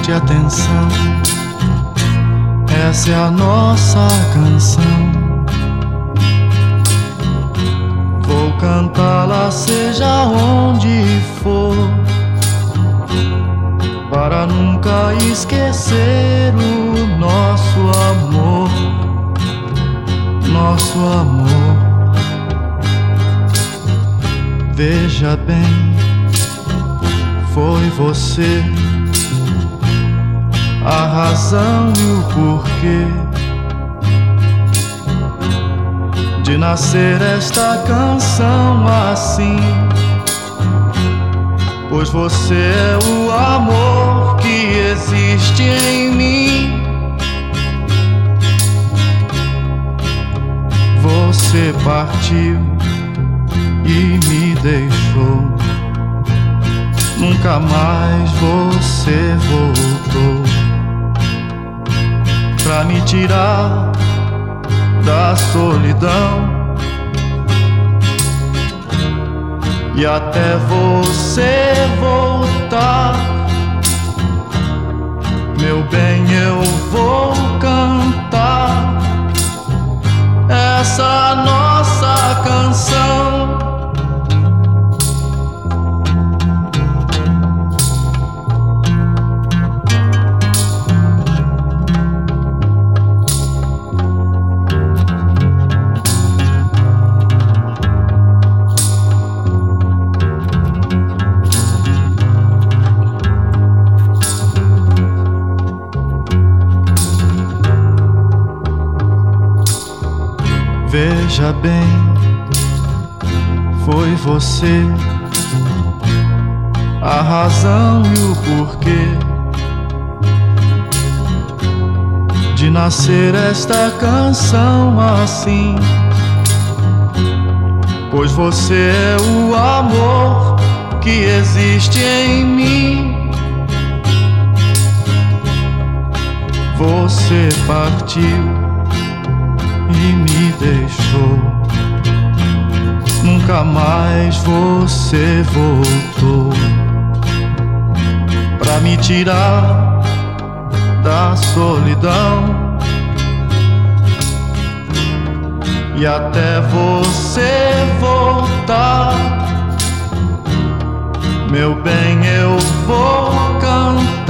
Preste atenção, essa é a nossa canção. Vou cantá-la seja onde for, para nunca esquecer o nosso amor, nosso amor. Veja bem, foi você a razão e o porquê de nascer esta canção assim, pois você é o amor que existe em mim. Você partiu e me deixou, nunca mais você voltou pra me tirar da solidão. E até você voltar, meu bem, eu vou cantar essa nossa canção. Veja bem, foi você a razão e o porquê de nascer esta canção assim, pois você é o amor que existe em mim. Você partiu e me deixou, nunca mais você voltou pra me tirar da solidão. E até você voltar, meu bem, eu vou cantar